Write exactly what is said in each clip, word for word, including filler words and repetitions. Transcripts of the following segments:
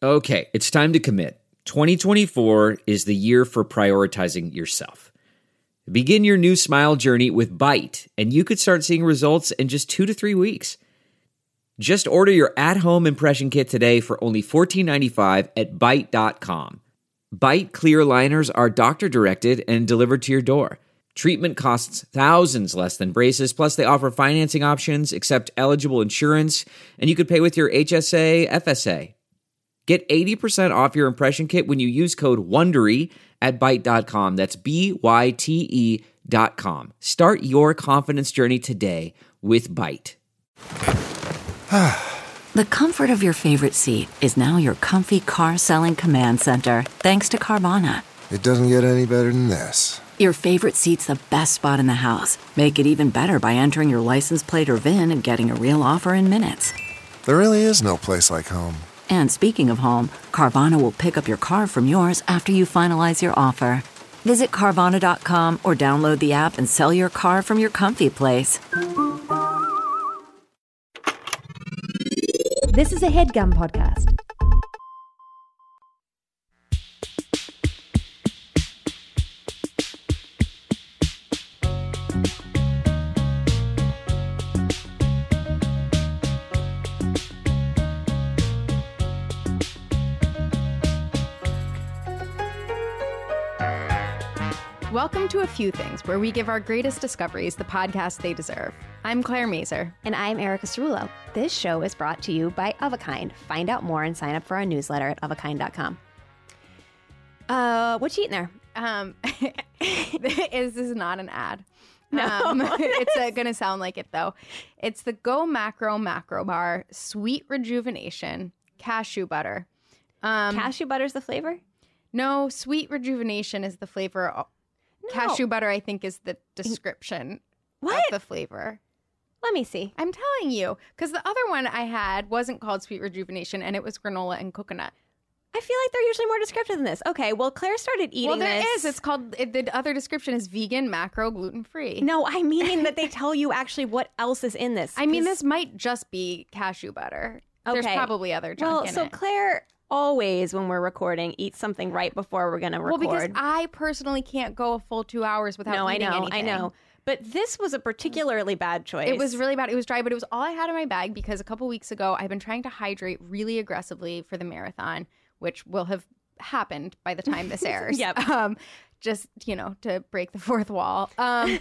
Okay, it's time to commit. twenty twenty-four is the year for prioritizing yourself. Begin your new smile journey with Byte, and you could start seeing results in just two to three weeks. Just order your at-home impression kit today for only fourteen ninety-five at byte dot com. Byte clear aligners are doctor-directed and delivered to your door. Treatment costs thousands less than braces, plus they offer financing options, accept eligible insurance, and you could pay with your H S A, F S A. Get eighty percent off your impression kit when you use code WONDERY at byte dot com. That's B Y T E dot com. Start your confidence journey today with Byte. The comfort of your favorite seat is now your comfy car-selling command center, thanks to Carvana. It doesn't get any better than this. Your favorite seat's the best spot in the house. Make it even better by entering your license plate or V I N and getting a real offer in minutes. There really is no place like home. And speaking of home, Carvana will pick up your car from yours after you finalize your offer. Visit Carvana dot com or download the app and sell your car from your comfy place. This is a HeadGum podcast. Welcome to A Few Things, where we give our greatest discoveries the podcast they deserve. I'm Claire Mazer. And I'm Erica Cerullo. This show is brought to you by Of a Kind. Find out more and sign up for our newsletter at of a kind dot com. Uh, what you eating there? Um, is this is not an ad? No. Um, it's uh, going to sound like it, though. It's the Go Macro Macro Bar Sweet Rejuvenation Cashew Butter. Um, Cashew butter's the flavor? No, Sweet Rejuvenation is the flavor. No. Cashew butter, I think, is the description What? of the flavor. Let me see. I'm telling you, because the other one I had wasn't called Sweet Rejuvenation, and it was granola and coconut. I feel like they're usually more descriptive than this. Okay, well, Claire started eating Well, there this. is. It's called, it, the other description is vegan, macro, gluten-free. No, I mean that they tell you actually what else is in this. I mean, 'cause- this might just be cashew butter. There's Okay. probably other junk Well, in so it. Claire always, when we're recording, eats something right before we're going to Well, record. because I personally can't go a full two hours without no, I eating know, anything. I know. But this was a particularly bad choice. It was really bad. It was dry, but it was all I had in my bag because a couple weeks ago, I've been trying to hydrate really aggressively for the marathon, which will have happened by the time this airs. Yep. Um, just, you know, to break the fourth wall. Um,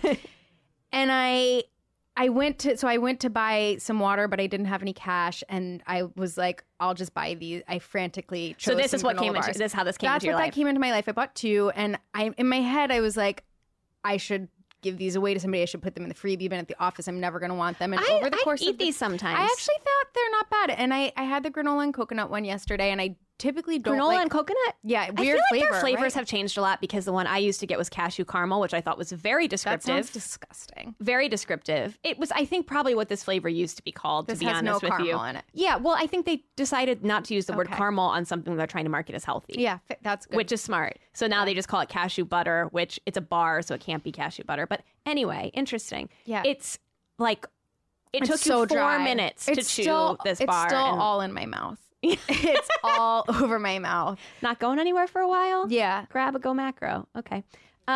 and I... I went to, so I went to buy some water, but I didn't have any cash. And I was like, I'll just buy these. I frantically chose So this some is what granola came into bars. this is how this came That's into your what life. that came into my life. I bought two, and I, in my head, I was like, I should give these away to somebody. I should put them in the freebie bin at the office. I'm never going to want them. And I, over the I course eat of the, these sometimes. I actually thought they're not bad. And I, I had the granola and coconut one yesterday, and I typically don't granola like, and coconut. Yeah, I weird feel like flavor, their flavors right? have changed a lot because the one I used to get was cashew caramel, which I thought was very That descriptive. sounds disgusting. Very descriptive. It was, I think, probably what this flavor used to be called. This to be has no honest with you, caramel in it. Yeah, well, I think they decided not to use the word Okay. caramel on something they're trying to market as healthy. Yeah, fi- that's good. Which is smart. So now they just call it cashew butter, which it's a bar, so it can't be cashew butter. But anyway, interesting. Yeah. It's like, it It's took so you four dry. minutes It's to chew still, this it's bar. still and all in my mouth. It's all over my mouth. not going anywhere for a while? Yeah. Grab a Go Macro. Okay.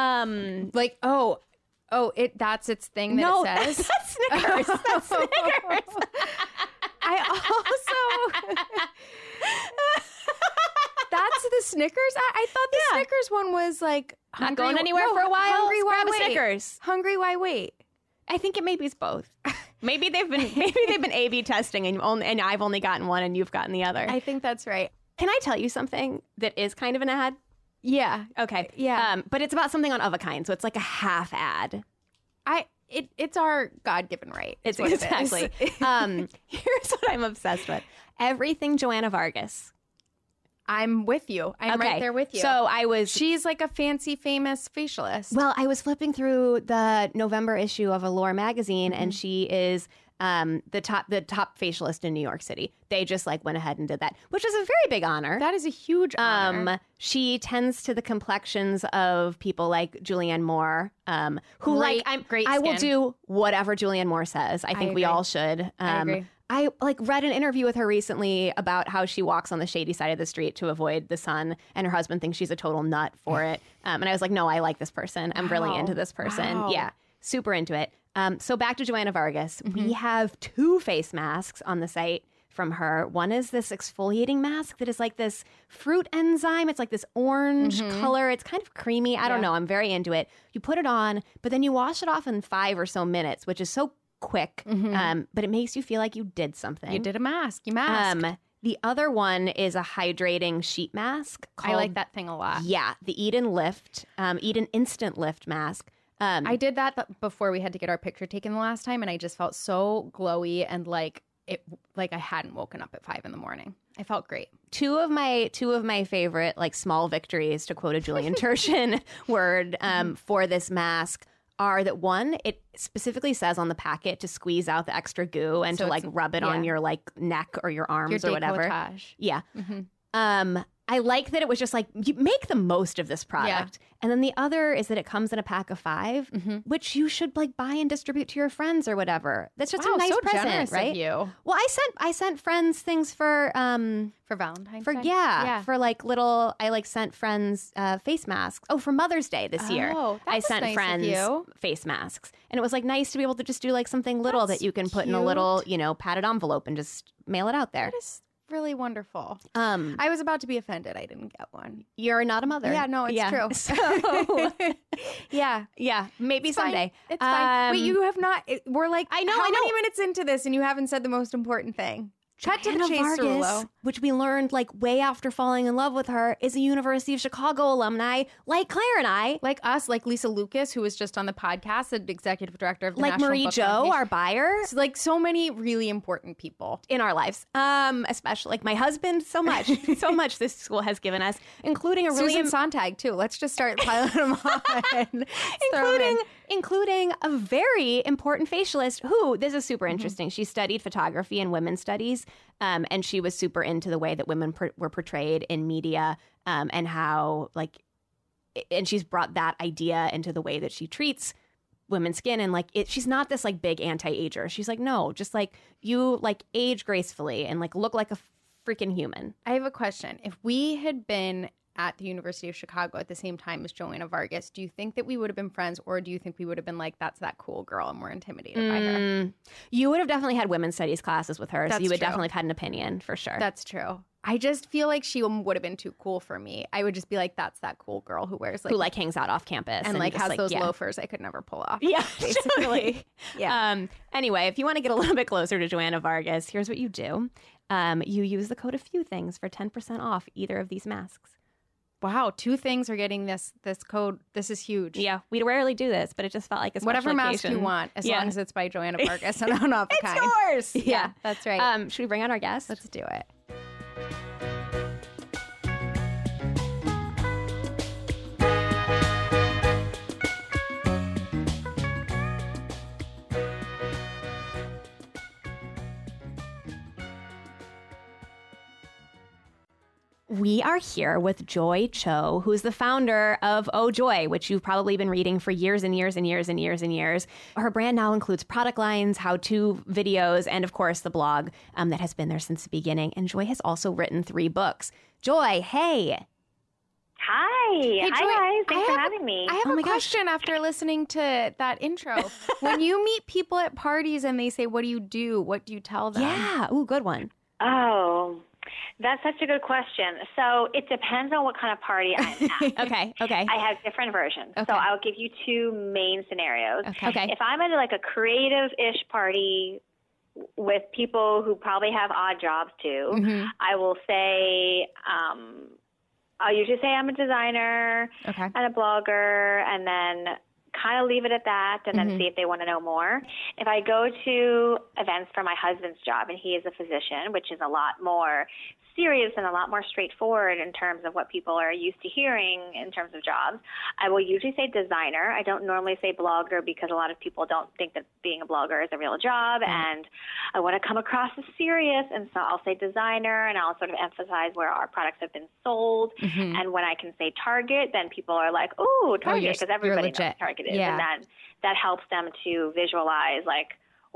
Um, Like, oh, oh, it that's its thing that no, it says. that's Snickers. That's Snickers. I also That's the Snickers? I, I thought the Yeah. Snickers one was like Not hungry- going anywhere no, for a while? Hungry, why Grab a wait? Snickers. Hungry, why wait? I think it maybe is both. Maybe they've been maybe they've been A B testing and only and I've only gotten one and you've gotten the other. I think that's right. Can I tell you something that is kind of an ad? Yeah. Okay. Yeah. Um, but it's about something on Of a Kind, so it's like a half ad. I it it's our God-given right. It's is what it exactly. is. um, here's what I'm obsessed with: everything Joanna Vargas. I'm with you. I'm Okay. right there with you. So I was. she's like a fancy, famous facialist. Well, I was flipping through the November issue of Allure magazine, and she is um, the top the top facialist in New York City. They just like went ahead and did that, which is a very big honor. that is a huge honor. Um, she tends to the complexions of people like Julianne Moore, um, who Great- like I'm. great I will skin. do whatever Julianne Moore says. I think we agree. all should. Um, agree. I like read an interview with her recently about how she walks on the shady side of the street to avoid the sun, and her husband thinks she's a total nut for it. Um, and I was like, no, I like this person. I'm really Wow. into this person. Wow. Yeah, super into it. Um, so back to Joanna Vargas. We have two face masks on the site from her. One is this exfoliating mask that is like this fruit enzyme. It's like this orange color. It's kind of creamy. I don't Yeah. know. I'm very into it. You put it on, but then you wash it off in five or so minutes, which is so quick. Um, but it makes you feel like you did something. You did a mask. You masked. Um, the other one is a hydrating sheet mask. I like called- that thing a lot. Yeah, the Eden Lift, um, Eden Instant Lift mask. Um, I did that th- before we had to get our picture taken the last time, and I just felt so glowy and like it, like I hadn't woken up at five in the morning. I felt great. two of my two of my favorite like small victories, to quote a Julian Turshen word, um, for this mask are that one, it specifically says on the packet to squeeze out the extra goo and So to like it's- rub it on yeah. your like neck or your arms Your or whatever. décolletage. Yeah. Um, I like that it was just like, you make the most of this product. And then the other is that it comes in a pack of five, which you should like buy and distribute to your friends or whatever. That's just Wow, a nice so present, generous of right? you. Well, I sent I sent friends things for um For Valentine's for Day? yeah, Yeah. for like little I like sent friends uh, face masks. Oh, for Mother's Day this year, Oh, that I was sent nice of friends you. face masks, and it was like nice to be able to just do like something little That's that you can put in a cute. little you know padded envelope and just mail it out there. That is really wonderful. Um, I was about to be offended. I didn't get one. you're not a mother. Yeah, no, it's true. So, Yeah. yeah, maybe It's fine. someday. It's fine. Wait, Um, you have not. it- We're like, I know, How I know. many minutes into this, and you haven't said the most important thing? Cut to the Joanna chase, Vargas, Cerulo. which we learned like way after falling in love with her, is a University of Chicago alumni, like Claire and I, Like us, like Lisa Lucas, who was just on the podcast, the executive director of the like National Marie Book Jo, Foundation. our buyer. It's like so many really important people. In our lives, um, especially like my husband, so much, so much this school has given us, including a really, Susan Sontag too. Let's just start piling them on. Let's throw 'em including, in. including a very important facialist who, this is super Mm-hmm. interesting. She studied photography and women's studies, um, and she was super into the way that women per- were portrayed in media, um, and how like, and she's brought that idea into the way that she treats women's skin, and like it she's not this like big anti-ager. She's like, no, just like you like age gracefully and like look like a freaking human. I have a question. If we had been at the University of Chicago at the same time as Joanna Vargas, do you think that we would have been friends, or do you think we would have been like, that's that cool girl and we're intimidated by her? Mm, you would have definitely had women's studies classes with her, so That's you would true. definitely have had an opinion for sure. That's true. I just feel like she would have been too cool for me. I would just be like, that's that cool girl who wears like, who like hangs out off campus and like just, has those yeah. loafers I could never pull off. Yeah, basically. totally. Yeah. Um, anyway, if you want to get a little bit closer to Joanna Vargas, here's what you do. Um, you use the code A FEW THINGS for ten percent off either of these masks. Wow, two things are getting this this code. This is huge. Yeah, we rarely do this, but it just felt like a special Whatever mask you occasion. want, as Yeah. long as it's by Joanna Vargas and on off a It's kind. yours. Yeah, that's right. Um, should we bring on our guest? Let's do it. We are here with Joy Cho, who's the founder of Oh Joy, which you've probably been reading for years and years and years and years and years. Her brand now includes product lines, how-to videos, and of course the blog um, that has been there since the beginning. And Joy has also written three books. Joy, hey. Hi. Hey, Hi, Joy, guys. I Thanks for have- having me. I have Oh a my gosh. question after listening to that intro. When you meet people at parties and they say, "What do you do?" What do you tell them? Yeah. Ooh, good one. oh, that's such a good question. So it depends on what kind of party I'm at. Okay, okay. I have different versions. Okay. So I'll give you two main scenarios. Okay. Okay. If I'm at like a creative-ish party with people who probably have odd jobs too, Mhm. I will say, um, I'll usually say I'm a designer Okay. and a blogger, and then kind of leave it at that, and then Mhm. see if they want to know more. If I go to events for my husband's job, and he is a physician, which is a lot more serious and a lot more straightforward in terms of what people are used to hearing in terms of jobs, I will usually say designer. I don't normally say blogger because a lot of people don't think that being a blogger is a real job, and I want to come across as serious, and so I'll say designer, and I'll sort of emphasize where our products have been sold. Mhm. And when I can say Target, then people are like, "Oh, Target," you're- because you're everybody knows legit. what Target is, Yeah. and then that helps them to visualize like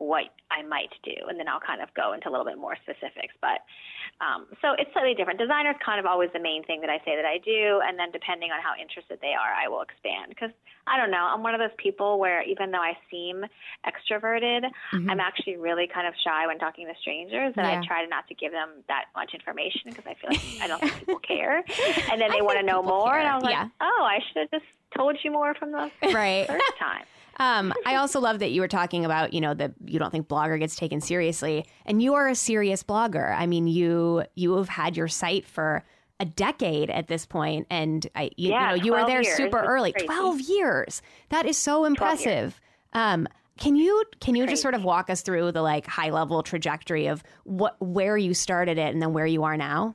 what I might do, and then I'll kind of go into a little bit more specifics. But um, so it's slightly different. Designer's kind of always the main thing that I say that I do, and then depending on how interested they are, I will expand. Because I don't know, I'm one of those people where even though I seem extroverted, mm-hmm. I'm actually really kind of shy when talking to strangers, and yeah. I try not to give them that much information because I feel like I don't think people care, and then they want to know more, care. And I was like, yeah. oh, I should have just told you more from the right. first time. Um, I also love that you were talking about, you know, that you don't think Blogger gets taken seriously, and you are a serious blogger. I mean, you you have had your site for a decade at this point, and I, you, yeah, you know, you were there years. super It's early. crazy. Twelve years. That is so impressive. Um, can you can you crazy. just sort of walk us through the like high level trajectory of what where you started it and then where you are now?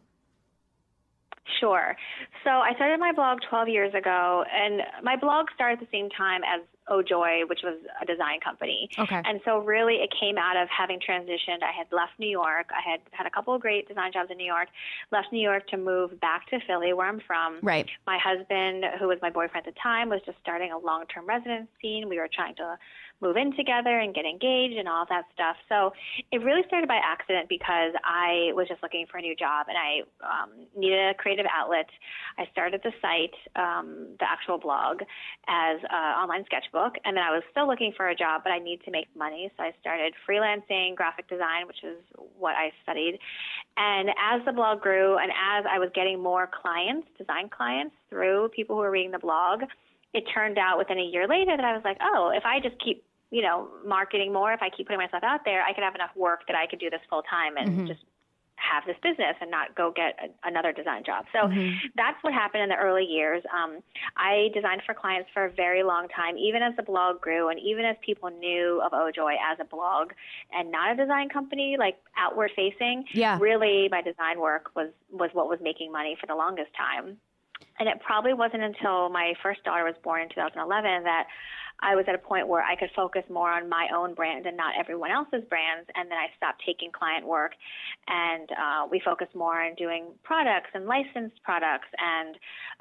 Sure. So I started my blog twelve years ago, and my blog started at the same time as OJoy, which was a design company. Okay. And so really it came out of having transitioned. I had left New York. I had had a couple of great design jobs in New York, left New York to move back to Philly, where I'm from. Right. My husband, who was my boyfriend at the time, was just starting a long-term residency, and we were trying to move in together and get engaged and all that stuff. So it really started by accident because I was just looking for a new job, and I um, needed a creative outlet. I started the site, um, the actual blog, as an online sketchbook, and then I was still looking for a job, but I need to make money. So I started freelancing graphic design, which is what I studied. And as the blog grew and as I was getting more clients, design clients, through people who were reading the blog, it turned out within a year later that I was like, oh, if I just keep, you know, marketing more, if I keep putting myself out there, I could have enough work that I could do this full time and mm-hmm. just have this business and not go get a, another design job. So mm-hmm. that's what happened in the early years. Um, I designed for clients for a very long time, even as the blog grew and even as people knew of OJoy as a blog and not a design company, like outward facing. Yeah. Really, my design work was, was what was making money for the longest time. And it probably wasn't until my first daughter was born in two thousand eleven that I was at a point where I could focus more on my own brand and not everyone else's brands. And then I stopped taking client work, and uh, we focused more on doing products and licensed products and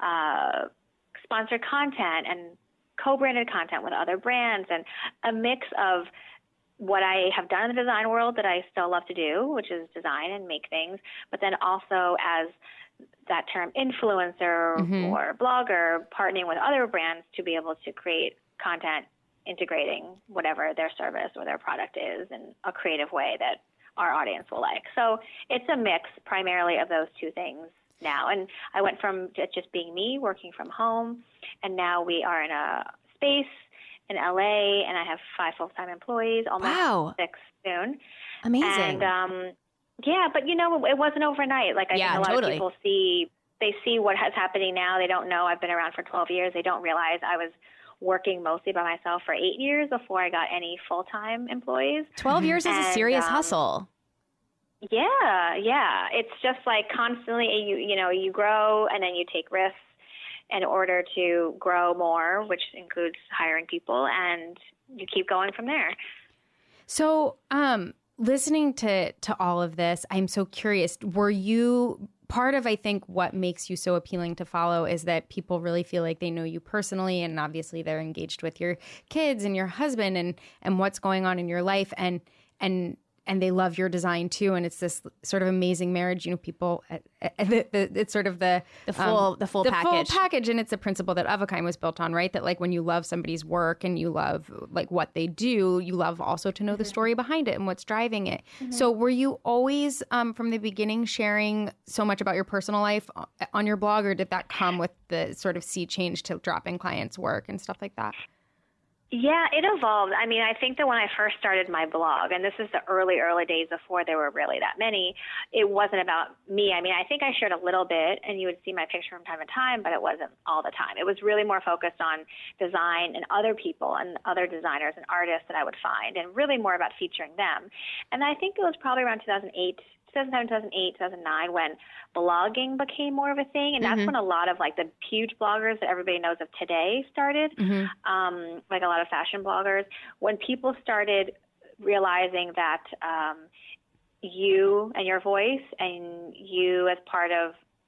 uh, sponsored content and co-branded content with other brands and a mix of what I have done in the design world that I still love to do, which is design and make things, but then also as that term influencer mm-hmm. or blogger, partnering with other brands to be able to create content integrating whatever their service or their product is in a creative way that our audience will like. So it's a mix primarily of those two things now. And I went from just being me, working from home, and now we are in a space in L A, and I have five full-time employees, almost wow. six soon. Amazing. And um, yeah, but you know, it wasn't overnight. Like I yeah, think a lot totally. of people see, they see what is happening now. They don't know I've been around for twelve years. They don't realize I was working mostly by myself for eight years before I got any full-time employees. twelve years and, is a serious um, hustle. Yeah, yeah. It's just like constantly, you you know, you grow and then you take risks in order to grow more, which includes hiring people, and you keep going from there. So, um, listening to, to all of this, I'm so curious, were you part of, I think, what makes you so appealing to follow is that people really feel like they know you personally, and obviously they're engaged with your kids and your husband and, and what's going on in your life, and, and, and they love your design too. And it's this sort of amazing marriage, you know, people, uh, uh, the, the, it's sort of the, the full, um, the full the package. full package. And it's a principle that Avakind was built on, right? That like when you love somebody's work and you love like what they do, you love also to know mm-hmm. the story behind it and what's driving it. Mm-hmm. So were you always um, from the beginning sharing so much about your personal life on your blog, or did that come with the sort of sea change to dropping clients' work and stuff like that? Yeah, it evolved. I mean, I think that when I first started my blog, and this is the early, early days before there were really that many, it wasn't about me. I mean, I think I shared a little bit, and you would see my picture from time to time, but it wasn't all the time. It was really more focused on design and other people and other designers and artists that I would find, and really more about featuring them. And I think it was probably around two thousand eight, two thousand seven, two thousand eight, two thousand nine when blogging became more of a thing, and that's mm-hmm. when a lot of like the huge bloggers that everybody knows of today started, mm-hmm. um, like a lot of fashion bloggers. When people started realizing that um, you and your voice and you as part of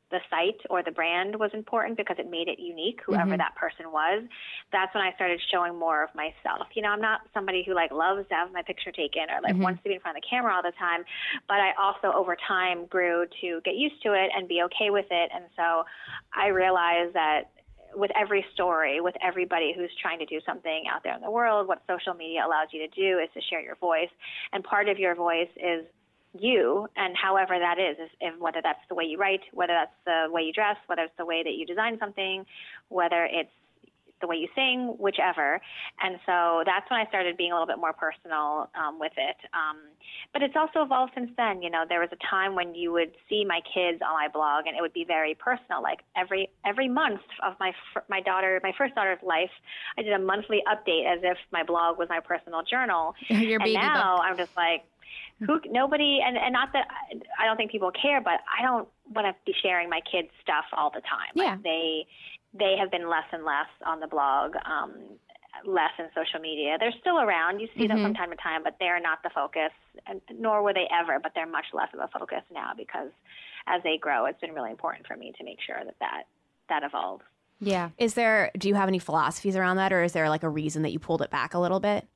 the site or the brand was important because it made it unique, whoever Mm-hmm. that person was. That's when I started showing more of myself. You know, I'm not somebody who like loves to have my picture taken or like Mm-hmm. wants to be in front of the camera all the time, but I also over time grew to get used to it and be okay with it. And so I realized that with every story, with everybody who's trying to do something out there in the world, what social media allows you to do is to share your voice. And part of your voice is you, and however that is, is if, whether that's the way you write, whether that's the way you dress, whether it's the way that you design something, whether it's the way you sing, whichever. And so that's when I started being a little bit more personal um, with it. Um, but it's also evolved since then. You know, there was a time when you would see my kids on my blog, and it would be very personal. Like every every month of my fir- my daughter, my first daughter's life, I did a monthly update as if my blog was my personal journal. Your and baby now book. I'm just like, who? Nobody, and, and not that I, I don't think people care, but I don't want to be sharing my kids' stuff all the time. Yeah. Like they they have been less and less on the blog, um, less in social media. They're still around. You see them from time to time, but they're not the focus, and nor were they ever. But they're much less of a focus now because as they grow, it's been really important for me to make sure that that, that evolves. Yeah. Is there, do you have any philosophies around that, or is there like a reason that you pulled it back a little bit?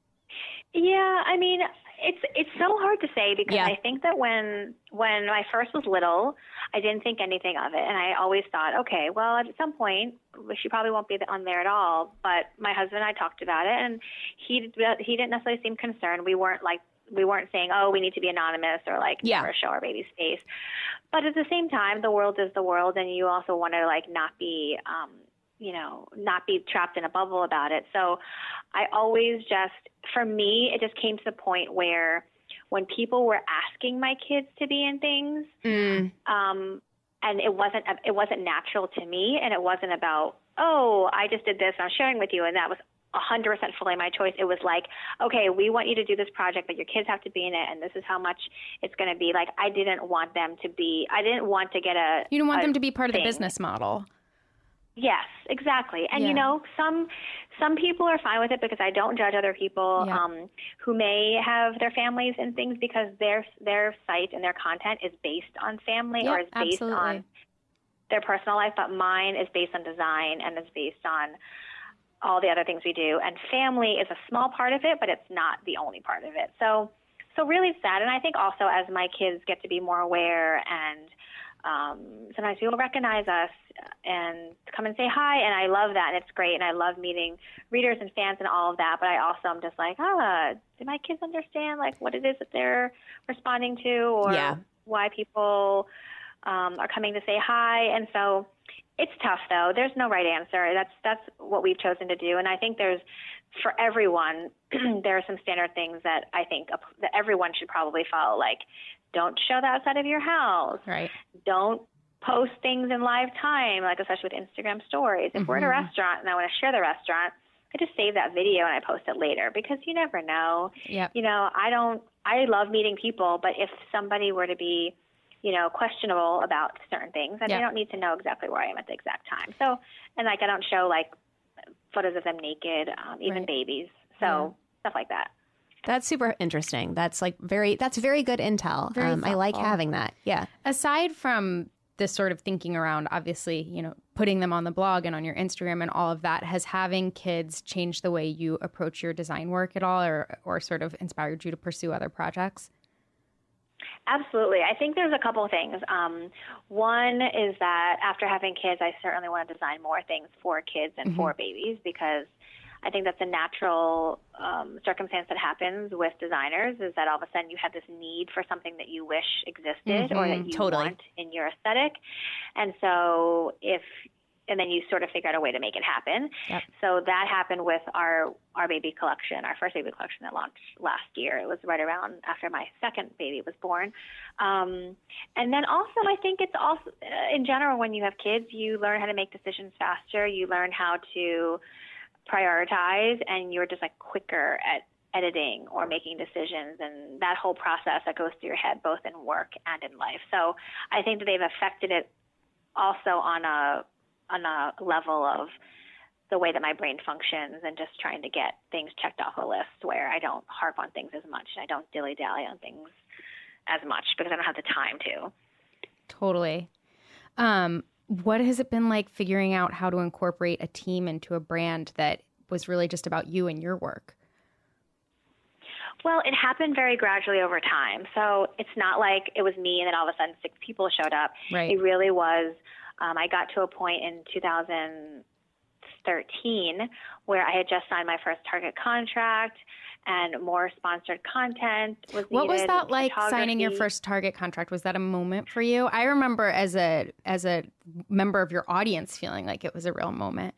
Yeah, I mean, it's it's so hard to say because Yeah. I think that when when I first was little, I didn't think anything of it, and I always thought, okay, well, at some point, she probably won't be on there at all. But my husband and I talked about it, and he he didn't necessarily seem concerned. We weren't like we weren't saying, oh, we need to be anonymous or like Yeah. never show our baby's face. But at the same time, the world is the world, and you also want to like not be. Um, you know, not be trapped in a bubble about it. So I always just, for me, it just came to the point where when people were asking my kids to be in things, Mm. um, and it wasn't, it wasn't natural to me, and it wasn't about, oh, I just did this and I'm sharing with you, and that was one hundred percent fully my choice. It was like, okay, we want you to do this project, but your kids have to be in it, and this is how much it's going to be. Like, I didn't want them to be, I didn't want to get a You don't want a them to be part of the thing. business model. Yes, exactly. And, Yeah. you know, some some people are fine with it because I don't judge other people Yeah. um, who may have their families and things because their their site and their content is based on family Yeah, or is based absolutely. on their personal life, but mine is based on design and is based on all the other things we do. And family is a small part of it, but it's not the only part of it. So, so really sad. And I think also as my kids get to be more aware and um, sometimes people recognize us and come and say hi, and I love that, and it's great, and I love meeting readers and fans and all of that, but I also am just like, ah, do my kids understand, like, what it is that they're responding to or Yeah. why people um, are coming to say hi? And so it's tough, though. There's no right answer. That's that's what we've chosen to do, and I think there's, for everyone, there are some standard things that I think that everyone should probably follow, like, don't show the outside of your house. Right. Don't post things in live time, like especially with Instagram stories. If we're at a restaurant and I want to share the restaurant, I just save that video and I post it later because you never know. Yep. You know, I don't, I love meeting people, but if somebody were to be, you know, questionable about certain things, then Yeah. they don't need to know exactly where I am at the exact time. So, and like I don't show like photos of them naked, um, even Right. babies. So stuff like that. That's super interesting. That's like very, that's very good intel. Very Um, I like thoughtful. having that. Yeah. Aside from this sort of thinking around, obviously, you know, putting them on the blog and on your Instagram and all of that, has having kids changed the way you approach your design work at all, or or sort of inspired you to pursue other projects? Absolutely. I think there's a couple of things. Um, one is that after having kids, I certainly want to design more things for kids and for babies because I think that's a natural um, circumstance that happens with designers is that all of a sudden you have this need for something that you wish existed or that you totally. want in your aesthetic. And so if and then you sort of figure out a way to make it happen. Yep. So that happened with our, our baby collection, our first baby collection that launched last year. It was right around after my second baby was born. Um, and then also I think it's also, uh, in general, when you have kids, you learn how to make decisions faster. You learn how to prioritize, and you're just like quicker at editing or making decisions, and that whole process that goes through your head, both in work and in life. So I think that they've affected it also on a, on a level of the way that my brain functions and just trying to get things checked off a list where I don't harp on things as much. I don't dilly-dally on things as much because I don't have the time to. Totally. Um, what has it been like figuring out how to incorporate a team into a brand that was really just about you and your work? Well, it happened very gradually over time. So it's not like it was me and then all of a sudden six people showed up. Right. It really was, um, I got to a point in two thousand thirteen where I had just signed my first Target contract and more sponsored content was needed. What was that like, signing your photography. first Target contract? Was that a moment for you? I remember as a as a member of your audience feeling like it was a real moment.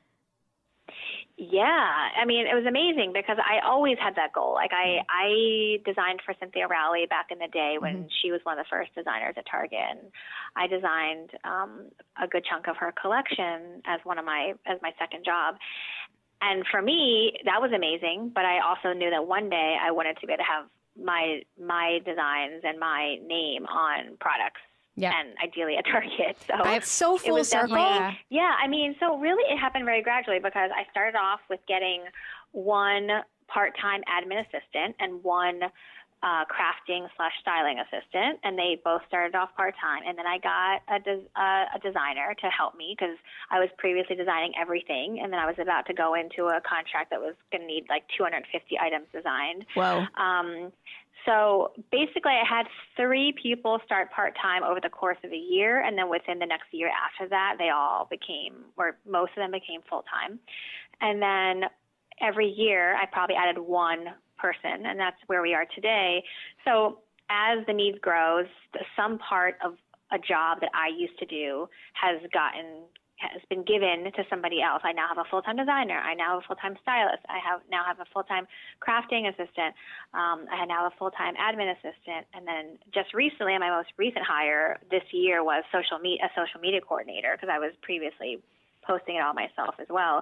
Yeah, I mean, it was amazing because I always had that goal. Like I, I designed for Cynthia Rowley back in the day when mm-hmm. she was one of the first designers at Target. And I designed um, a good chunk of her collection as one of my as my second job. And for me, that was amazing. But I also knew that one day I wanted to be able to have my my designs and my name on products. Yeah. And ideally a Target. So it's so full circle. Yeah. yeah, I mean, so really it happened very gradually because I started off with getting one part-time admin assistant and one uh, crafting slash styling assistant, and they both started off part-time. And then I got a, des- uh, a designer to help me because I was previously designing everything, and then I was about to go into a contract that was going to need like two hundred fifty items designed. Whoa. Um, So basically I had three people start part-time over the course of a year, and then within the next year after that, they all became, or most of them became full-time. And then every year I probably added one person, and that's where we are today. So as the need grows, some part of a job that I used to do has gotten has been given to somebody else. I now have a full-time designer. I now have a full-time stylist. I have now have a full-time crafting assistant. Um, I now have a full-time admin assistant. And then just recently, my most recent hire this year was social me- a social media coordinator because I was previously posting it all myself as well.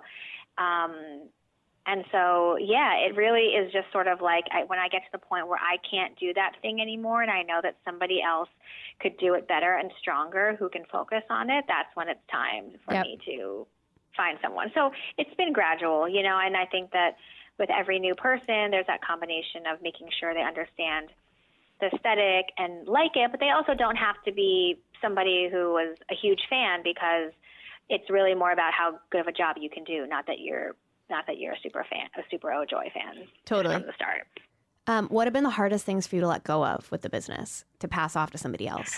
Um, and so, yeah, it really is just sort of like I, when I get to the point where I can't do that thing anymore and I know that somebody else could do it better and stronger who can focus on it, that's when it's time for Yep. me to find someone. So it's been gradual, you know, and I think that with every new person, there's that combination of making sure they understand the aesthetic and like it, but they also don't have to be somebody who was a huge fan because it's really more about how good of a job you can do, not that you're not that you're a super fan, a super OJoy fan Totally. from the start. Um, what have been the hardest things for you to let go of with the business, to pass off to somebody else?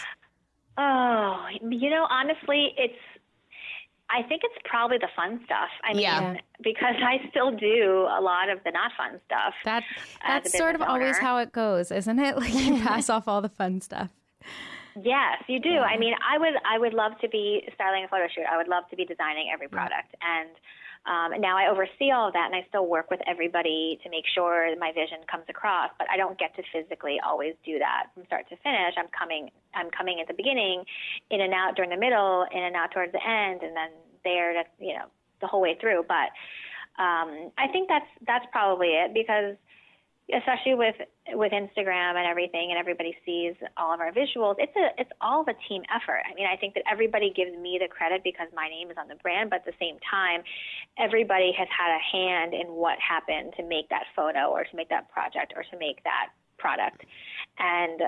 Oh, you know, honestly, it's, I think it's probably the fun stuff. I mean, Yeah. because I still do a lot of the not fun stuff. That as a that's sort of business always owner. how it goes, isn't it? Like you pass off all the fun stuff. Yes, you do. I mean, I would, I would love to be styling a photo shoot. I would love to be designing every product. And um, now I oversee all of that, and I still work with everybody to make sure my vision comes across. But I don't get to physically always do that from start to finish. I'm coming, I'm coming at the beginning, in and out during the middle, in and out towards the end, and then there, to, you know, the whole way through. But um, I think that's that's probably it because. Especially with with Instagram and everything, and everybody sees all of our visuals. It's a it's all of a team effort. I mean, I think that everybody gives me the credit because my name is on the brand, but at the same time, everybody has had a hand in what happened to make that photo, or to make that project, or to make that product. And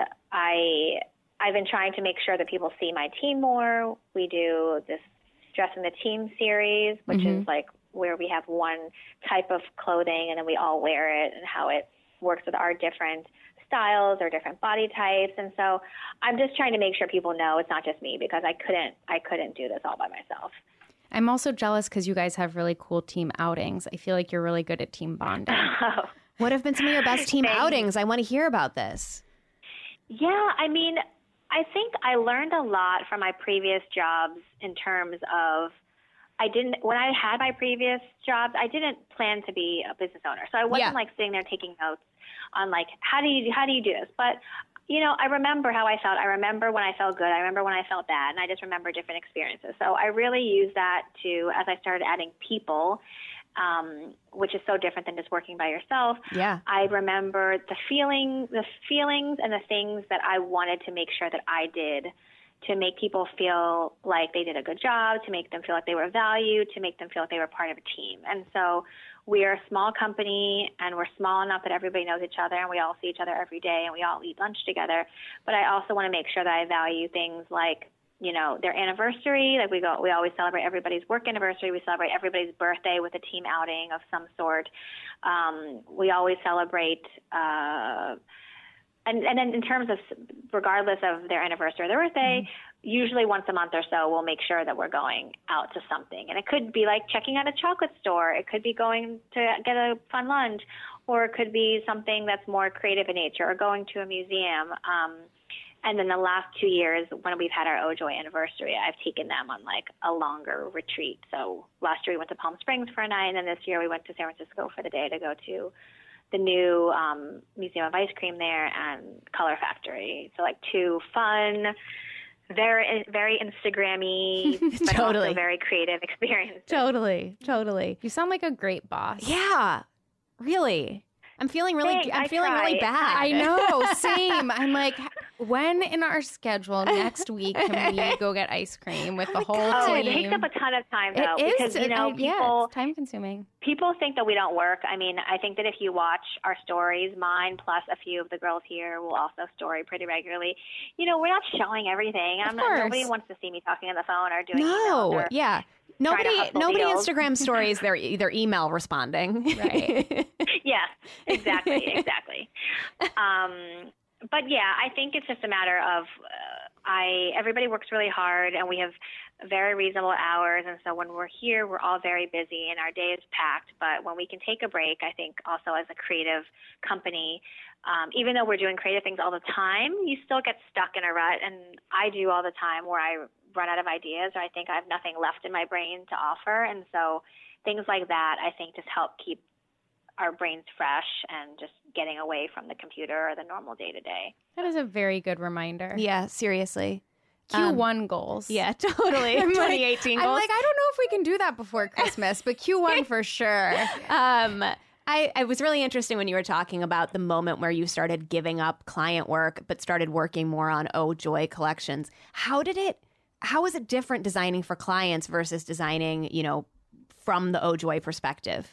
I I've been trying to make sure that people see my team more. We do this Dressing the Team series, which Mm-hmm. is like where we have one type of clothing, and then we all wear it, and how it works with our different styles or different body types. And so I'm just trying to make sure people know it's not just me, because I couldn't I couldn't do this all by myself. I'm also jealous because you guys have really cool team outings. I feel like you're really good at team bonding. What have been some of your best team Thanks. outings? I want to hear about this. Yeah, I mean, I think I learned a lot from my previous jobs in terms of I didn't, when I had my previous jobs, I didn't plan to be a business owner. So I wasn't Yeah. like sitting there taking notes on like, how do you, how do you do this? But, you know, I remember how I felt. I remember when I felt good. I remember when I felt bad. And I just remember different experiences. So I really used that to, as I started adding people, um, which is so different than just working by yourself. Yeah. I remember the feeling, the feelings and the things that I wanted to make sure that I did to make people feel like they did a good job, to make them feel like they were valued, to make them feel like they were part of a team. And so we are a small company, and we're small enough that everybody knows each other, and we all see each other every day, and we all eat lunch together. But I also want to make sure that I value things like you know, their anniversary. Like we go, we always celebrate everybody's work anniversary. We celebrate everybody's birthday with a team outing of some sort. Um, we always celebrate, uh, and, and then in terms of, regardless of their anniversary or their birthday, mm-hmm. usually once a month or so, we'll make sure that we're going out to something. And it could be like checking out a chocolate store. It could be going to get a fun lunch, or it could be something that's more creative in nature, or going to a museum. Um, And then the last two years, when we've had our OJOY anniversary, I've taken them on like a longer retreat. So last year we went to Palm Springs for a night, and then this year we went to San Francisco for the day to go to the new um, Museum of Ice Cream there and Color Factory. So like two fun, very very Instagrammy, but Totally. also very creative experiences. Totally, totally. You sound like a great boss. Yeah, really. I'm feeling really. Thanks, I'm I feeling really try. bad. I know, same. I'm like, when in our schedule next week can we go get ice cream with the whole Oh, team? it takes up a ton of time though, It is, because you know I- yeah, people it's time consuming. people think that we don't work. I mean, I think that if you watch our stories, mine plus a few of the girls here will also story pretty regularly. You know, we're not showing everything. I'm not, course. nobody wants to see me talking on the phone or doing emails No, or yeah. trying to Nobody, hustle nobody deals. Instagram stories their their email responding. Right. Yes, exactly, exactly. Um, but yeah, I think it's just a matter of uh, I. Everybody works really hard, and we have very reasonable hours, and so when we're here, we're all very busy, and our day is packed. But when we can take a break, I think also as a creative company, um, even though we're doing creative things all the time, you still get stuck in a rut, and I do all the time where I run out of ideas, or I think I have nothing left in my brain to offer, and so things like that, I think, just help keep our brains fresh and just getting away from the computer or the normal day-to-day. That is a very good reminder. Yeah, seriously. Q one goals. Yeah, totally. I'm like- twenty eighteen I'm goals. like, I don't know if we can do that before Christmas, but Q one for sure. Um, I, I was really interesting when you were talking about the moment where you started giving up client work, but started working more on OJOY collections. How did it, how was it different designing for clients versus designing, you know, from the OJOY perspective?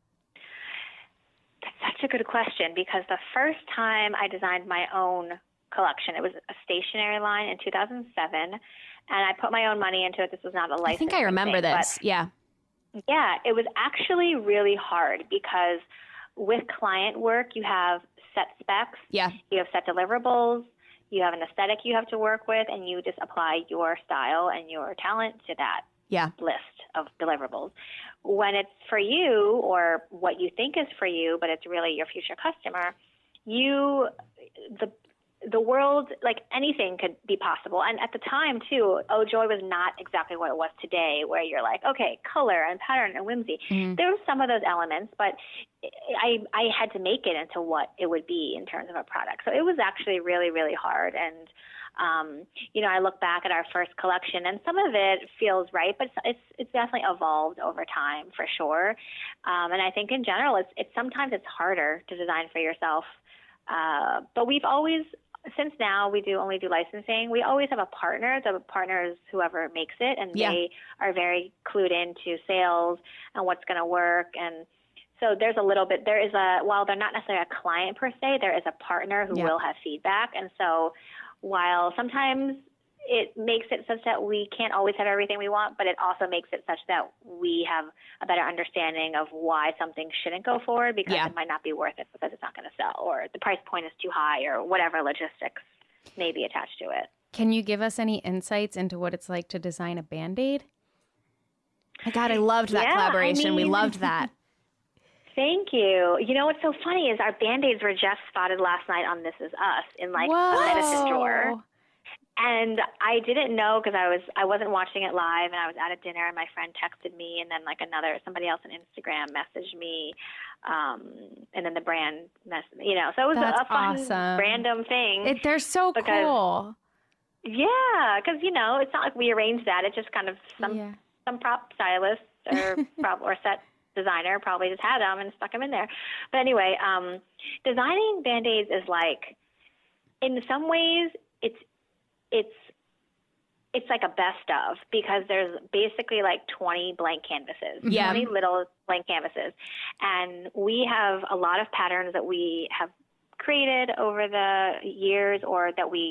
That's such a good question, because the first time I designed my own collection, it was a stationery line in two thousand seven, and I put my own money into it. This was not a license. I think I remember this. Yeah. Yeah, it was actually really hard because with client work, you have set specs, Yeah. you have set deliverables, you have an aesthetic you have to work with, and you just apply your style and your talent to that Yeah. list of deliverables. When it's for you, or what you think is for you, but it's really your future customer, you, the the world, like anything could be possible. And at the time, too, OJOY was not exactly what it was today, where you're like, okay, color and pattern and whimsy. Mm-hmm. There were some of those elements, but I I had to make it into what it would be in terms of a product. So it was actually really, really hard. And, um, you know, I look back at our first collection, and some of it feels right, but it's it's, it's definitely evolved over time, for sure. Um, and I think in general, it's, it's sometimes it's harder to design for yourself. Uh, but we've always, since now we do only do licensing, we always have a partner. The partner is whoever makes it, and Yeah. they are very clued into sales and what's going to work. And so there's a little bit, there is a, while they're not necessarily a client per se, there is a partner who Yeah. will have feedback. And so while sometimes it makes it such that we can't always have everything we want, but it also makes it such that we have a better understanding of why something shouldn't go forward, because Yeah. it might not be worth it because it's not going to sell, or the price point is too high, or whatever logistics may be attached to it. Can you give us any insights into what it's like to design a Band-Aid? My God, I loved that Yeah, I collaboration. we mean- loved that. Thank you. You know what's so funny is our Band-Aids were just spotted last night on This Is Us in like Whoa. a medicine drawer. And I didn't know, because I was I wasn't watching it live, and I was at a dinner, and my friend texted me, and then like another somebody else on Instagram messaged me, um, and then the brand mess, you know. So it was That's a fun awesome. random thing. It, they're so Because- cool. Yeah, because you know it's not like we arranged that. It just kind of some Yeah. some prop stylist or prop or set designer probably just had them and stuck them in there. But anyway, um, designing Band-Aids is like, in some ways, it's it's it's like a best of, because there's basically like twenty blank canvases, Yeah. twenty little blank canvases, and we have a lot of patterns that we have created over the years, or that we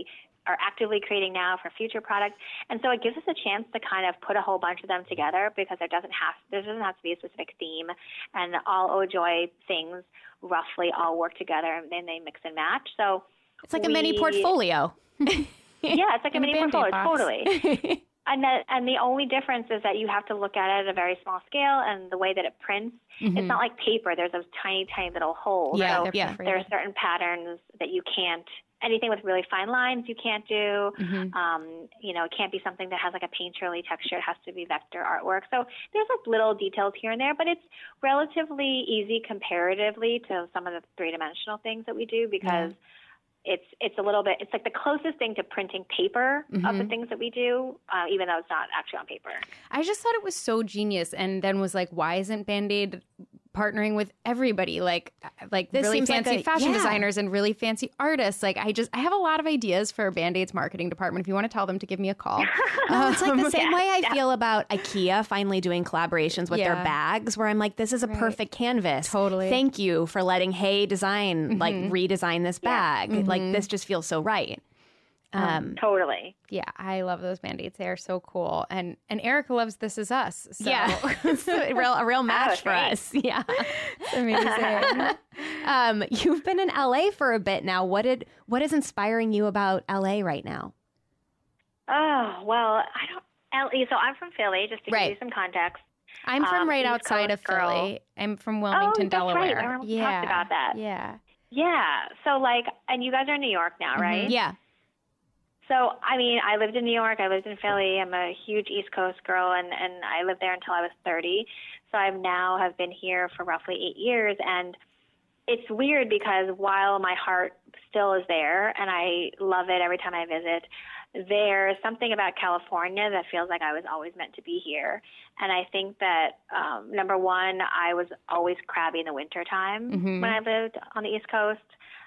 are actively creating now for future products. And so it gives us a chance to kind of put a whole bunch of them together because there doesn't have there doesn't have to be a specific theme, and all OJOY things roughly all work together and then they mix and match. So it's like a we, mini portfolio. Yeah, it's like a mini Band-Aid portfolio, box. totally. And that, and the only difference is that you have to look at it at a very small scale, and the way that it prints, Mm-hmm. it's not like paper. There's those tiny, tiny little holes. Yeah, so they're yeah. perforated. there are certain patterns that you can't. Anything with really fine lines, you can't do. Mm-hmm. Um, you know, it can't be something that has like a painterly texture. It has to be vector artwork. So there's like little details here and there, but it's relatively easy comparatively to some of the three-dimensional things that we do because it's it's a little bit. It's like the closest thing to printing paper of the things that we do, uh, even though it's not actually on paper. I just thought it was so genius, and then was like, why isn't Band-Aid partnering with everybody, like like This really seems like fancy a- fashion yeah. designers and really fancy artists? Like, I just I have a lot of ideas for Band-Aid's marketing department. If you want to tell them to give me a call. Oh, it's like the same Yeah, way I yeah. feel about IKEA finally doing collaborations with their Yeah. bags, where I'm like, this is a Right. perfect canvas. Totally. Thank you for letting Hey Design like redesign this bag. Like this just feels so right. Um, Totally. Yeah, I love those Band-Aids. They are so cool. And and Erica loves This Is Us. So. Yeah, it's a real a real match that's for great. us. Yeah. Amazing. Um, you've been in L A for a bit now. What did what is inspiring you about L A right now? Oh, well, I don't. L- So I'm from Philly, just to Right. give you some context. I'm from Um, right East outside of Coast girl. Philly. I'm from Oh, Wilmington, that's right. Delaware. I remember we yeah. talked about that. Yeah. Yeah. So, like, and you guys are in New York now, right? Yeah. So, I mean, I lived in New York. I lived in Philly. I'm a huge East Coast girl, and, and I lived there until I was thirty. So I now have been here for roughly eight years, and it's weird because while my heart still is there, and I love it every time I visit, there's something about California that feels like I was always meant to be here. And I think that, um, number one, I was always crabby in the wintertime Mhm. when I lived on the East Coast.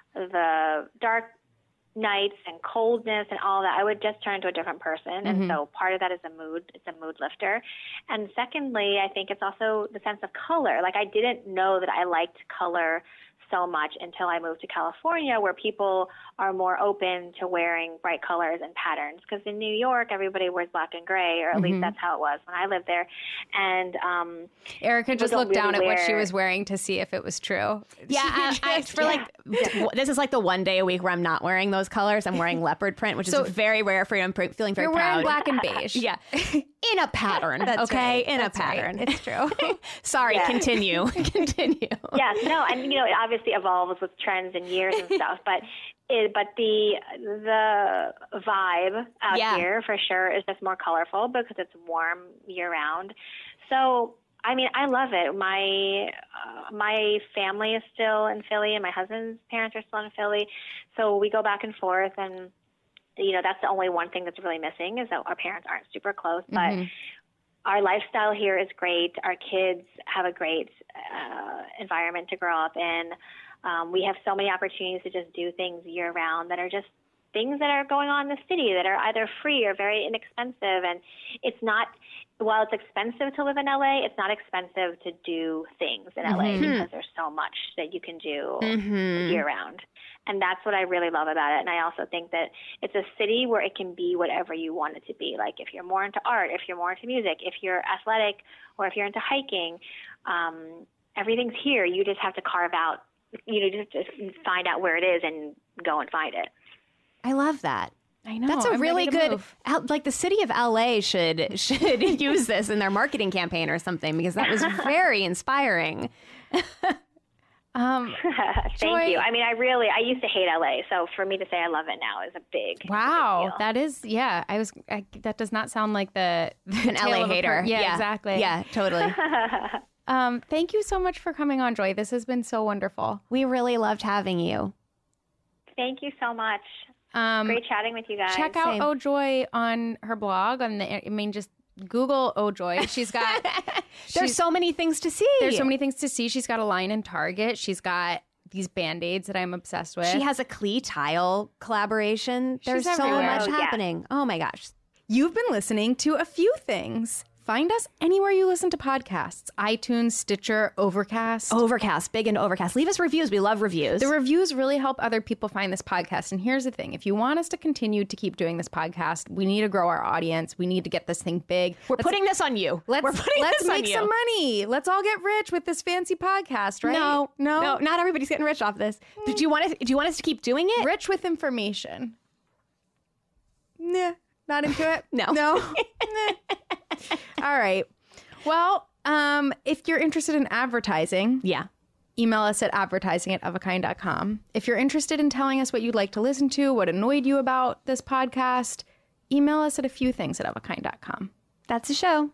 The dark nights and coldness and all that, I would just turn into a different person. And so part of that is a mood, it's a mood lifter. And secondly, I think it's also the sense of color. Like, I didn't know that I liked color so much until I moved to California, where people are more open to wearing bright colors and patterns. Because in New York, everybody wears black and gray, or at least that's how it was when I lived there. And um, Erica just don't looked down really at what she wear- was wearing to see if it was true. Yeah, I, I, for like this is like the one day a week where I'm not wearing those colors. I'm wearing leopard print, which So- is very rare for you. I'm pr- feeling very You're proud. wearing black and beige. Yeah, in a pattern. That's okay, right. in That's a right. pattern. It's true. Sorry, Yeah. continue, continue. yes, no, and you know, it obviously evolves with trends and years and stuff, but it, but the the vibe out Yeah. here for sure is just more colorful because it's warm year round. So, I mean, I love it. My uh, my family is still in Philly, and my husband's parents are still in Philly, so we go back and forth, and you know, that's the only one thing that's really missing is that our parents aren't super close, but. Our lifestyle here is great. Our kids have a great uh, environment to grow up in. Um, we have so many opportunities to just do things year round that are just things that are going on in the city that are either free or very inexpensive. And it's not, while it's expensive to live in L A, it's not expensive to do things in L A because there's so much that you can do year round. And that's what I really love about it. And I also think that it's a city where it can be whatever you want it to be. Like, if you're more into art, if you're more into music, if you're athletic, or if you're into hiking, um, everything's here. You just have to carve out, you know, just, just find out where it is and go and find it. I love that. I know. That's a I'm really ready to good. move. Al- Like the city of L A should should use this in their marketing campaign or something, because that was very inspiring. Um, Thank Joy- you. I mean, I really, I used to hate L A. So for me to say I love it now is a big, wow, big deal. that is yeah. I was I, that does not sound like the, the An L tale A of a hater. per- yeah, exactly. Yeah, totally. Um, thank you so much for coming on, Joy. This has been so wonderful. We really loved having you. Thank you so much. Um, Great chatting with you guys. check out Same. Oh Joy on her blog. On the, I mean, just Google Oh Joy. She's got. There's she's- so many things to see. There's so many things to see. She's got a line in Target. She's got these Band-Aids that I'm obsessed with. She has a Klee Tile collaboration. There's so everywhere. much Oh, yeah. happening. Oh my gosh. You've been listening to A Few Things. Find us anywhere you listen to podcasts. iTunes, Stitcher, Overcast. Overcast, big into Overcast. Leave us reviews. We love reviews. The reviews really help other people find this podcast. And here's the thing. If you want us to continue to keep doing this podcast, we need to grow our audience. We need to get this thing big. We're let's, putting this on you. Let's, We're putting let's this make on you. some money. Let's all get rich with this fancy podcast, right? No, no, no, not everybody's getting rich off this. But do you want us? Do you want us to keep doing it? Rich with information. Nah, not into it. No. No. All right. Well, um, if you're interested in advertising, Yeah. email us at advertising at of a kind dot com. If you're interested in telling us what you'd like to listen to, what annoyed you about this podcast, email us at a few things at of a kind dot com. That's the show.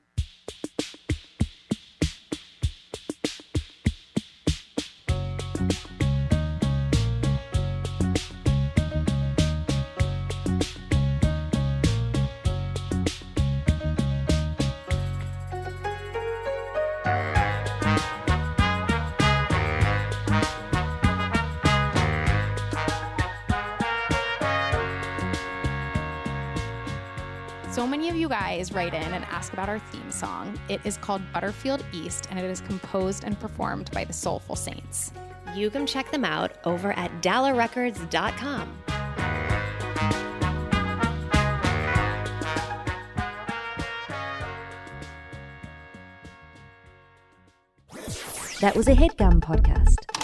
So many of you guys write in and ask about our theme song. It is called Butterfield East, and it is composed and performed by the Soulful Saints. You can check them out over at dalla records dot com. That was a HeadGum podcast.